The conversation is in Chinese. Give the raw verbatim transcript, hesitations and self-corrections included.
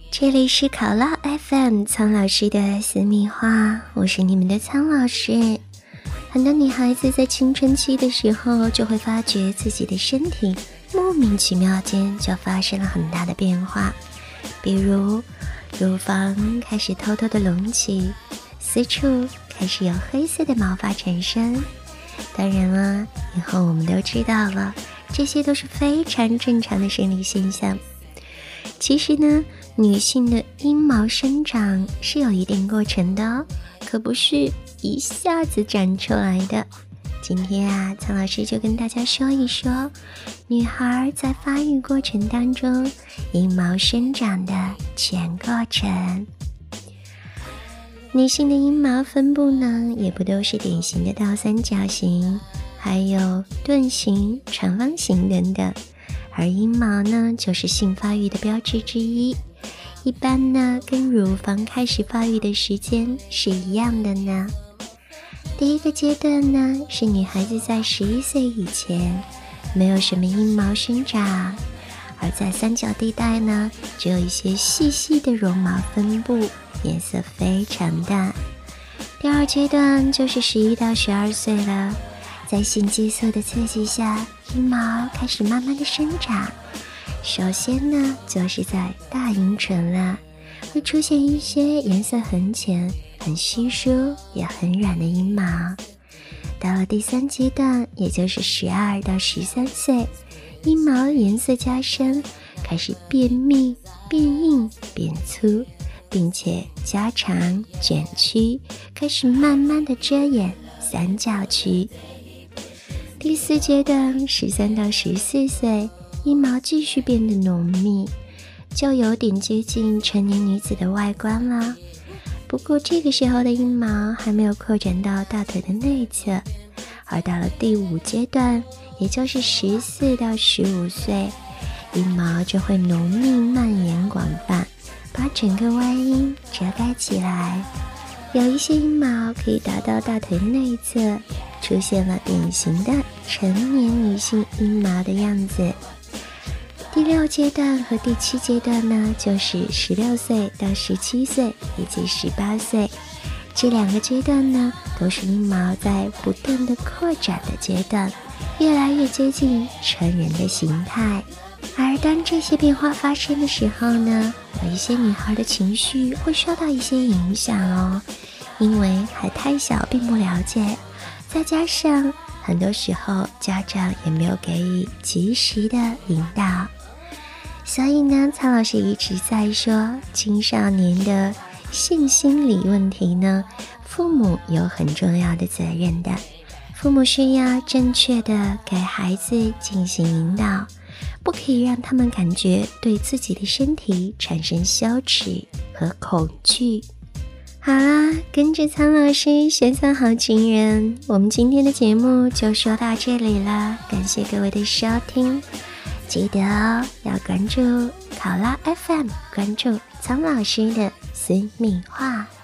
这里是考拉 F M 苍老师的私密话，我是你们的苍老师。很多女孩子在青春期的时候就会发觉自己的身体莫名其妙间就发生了很大的变化，比如乳房开始偷偷的隆起，私处开始有黑色的毛发产生。当然了，以后我们都知道了，这些都是非常正常的生理现象。其实呢，女性的阴毛生长是有一定过程的哦，可不是一下子长出来的。今天啊，苍老师就跟大家说一说女孩在发育过程当中阴毛生长的全过程。女性的阴毛分布呢，也不都是典型的倒三角形，还有盾形、长方形等等。而阴毛呢，就是性发育的标志之一，一般呢，跟乳房开始发育的时间是一样的呢。第一个阶段呢，是女孩子在十一岁以前没有什么阴毛生长，而在三角地带呢，只有一些细细的绒毛分布，颜色非常淡。第二阶段就是十一到十二岁了，在性激素的刺激下，阴毛开始慢慢的生长。首先呢，就是在大阴唇了，会出现一些颜色很浅、很稀疏也很软的阴毛。到了第三阶段，也就是十二到十三岁，阴毛颜色加深，开始变密、变硬、变粗，并且加长、卷曲，开始慢慢的遮掩三角区。第四阶段，十三到十四岁，阴毛继续变得浓密，就有点接近成年女子的外观了。不过这个时候的阴毛还没有扩展到大腿的内侧。而到了第五阶段，也就是十四到十五岁，阴毛就会浓密蔓延广泛，把整个外阴遮盖起来。有一些阴毛可以达到大腿内侧，出现了典型的成年女性阴毛的样子。第六阶段和第七阶段呢，就是十六岁到十七岁以及十八岁。这两个阶段呢，都是阴毛在不断的扩展的阶段，越来越接近成人的形态。而当这些变化发生的时候呢，有一些女孩的情绪会受到一些影响哦，因为还太小并不了解，再加上很多时候家长也没有给予及时的引导，所以呢，苍老师一直在说青少年的性心理问题呢，父母有很重要的责任的。父母需要正确的给孩子进行引导，不可以让他们感觉对自己的身体产生羞耻和恐惧。好啦，跟着苍老师学做好情人，我们今天的节目就说到这里了，感谢各位的收听，记得哦，要关注考拉 F M， 关注苍老师的私密话。